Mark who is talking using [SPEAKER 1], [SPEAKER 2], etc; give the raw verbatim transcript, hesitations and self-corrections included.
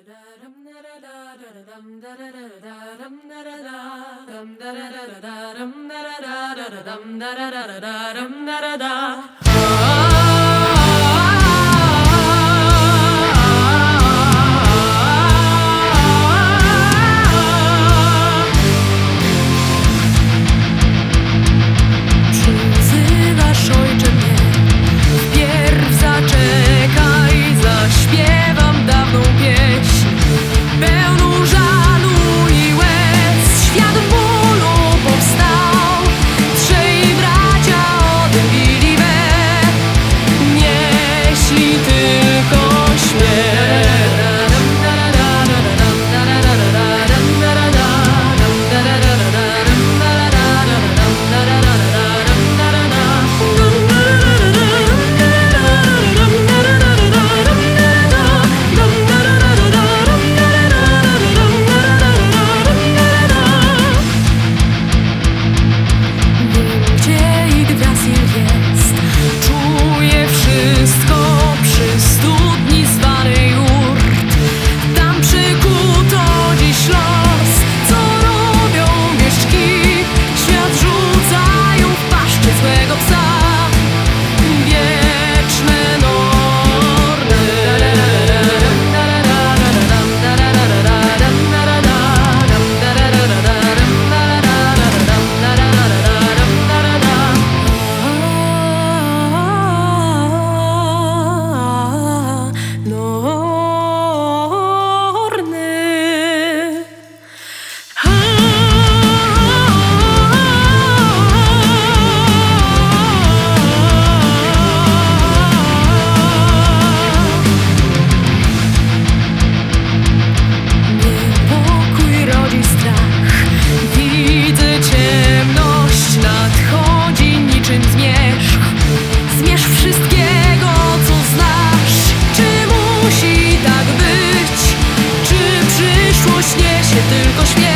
[SPEAKER 1] Przyzywasz, ojcze, mnie, wpierw zaczekaj, zaśpiewam dawną pieśń, pełną żalu i łez. Świat w bólu powstał, trzej bracia odbili we, nieśli tylko śmierć. Czuję wszystko przy studni zwanej Urt. Tam przykuto dziś los, co robią wieszczki. Świat rzucają w paszczę swego psa, wieczne norny. Niepokój rodzi strach, widzę ciemność, nadchodzi niczym zmierzch. Zmierzch wszystkiego, co znasz. Czy musi tak być? Czy przyszłość niesie tylko śmierć?